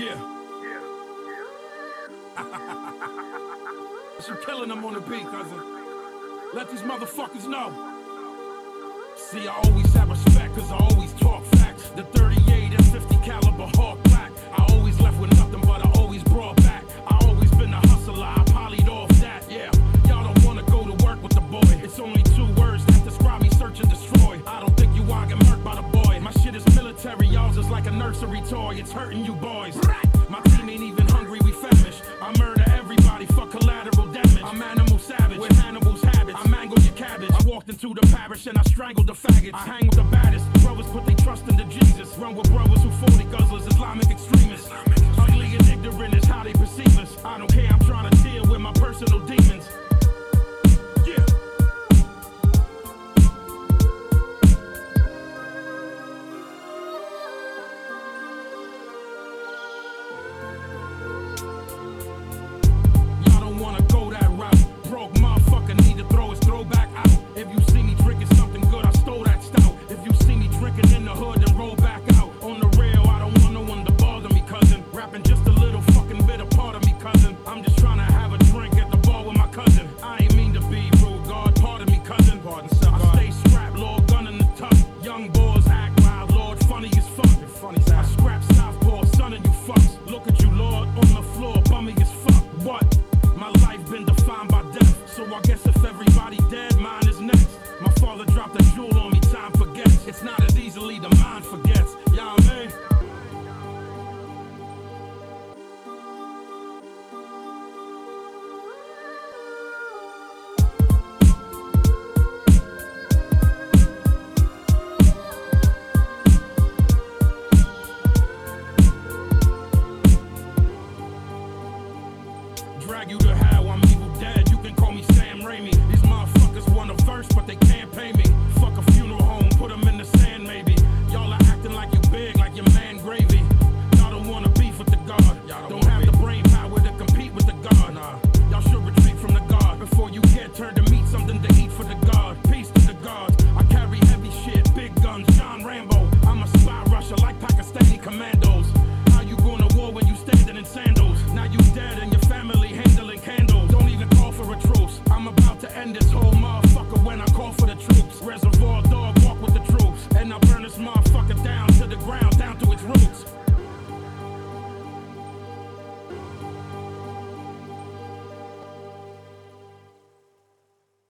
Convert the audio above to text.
Yeah. She killing them on the beat, cousin. Let these motherfuckers know. See, I always have respect, cause I always talk facts. The 38 and 50 caliber Hawk Black. I always left with nothing, but I always brought back. I always been a hustler, I polyed off that, yeah. Y'all don't wanna go to work with the boy. It's only 2 words that describe me, search and destroy. I don't think you all get murked by the boy. My shit is military, y'all's is like a nursery toy. It's hurting you boys. My team ain't even hungry, we famished. I murder everybody for collateral damage. I'm animal savage, with Hannibal's habits. I mangled your cabbage. I walked into the parish and I strangled the faggots. I hang with the baddest. Brothers put their trust into Jesus. Run with brothers who 40 guzzlers, Islamic extremists. Ugly and ignorant is how they perceive us. I don't care, I'm trying to deal with my personal demons. Yeah. Y'all don't wanna go that route. Broke motherfucker need to throw his throwback out. If you see me drinking something good, I stole that stout. If you see me drinking in the hood, then roll back out. On the rail, I don't want no one to bother me, cousin. Rapping just a little fucking bit of part of me, cousin. I'm just trying to have a drink at the bar with my cousin. I ain't mean to be rude, God, pardon me, cousin. Pardon, sir, I stay strapped, Lord, gun in the tuck. Young boys act wild, Lord, funny as fuck. I scrap southpaw, son of you fucks. Look at you, Lord, on the floor, bummy as fuck. What? My life been defined by death, so I guess if everybody dead, mine is next. My father dropped a jewel on me, time forgets. It's not as easily the mind forgets. Y'all man. Drag you to hell, I'm evil dead. You can call me Sam Raimi. These motherfuckers want a verse, but they can't pay me. Fuck a funeral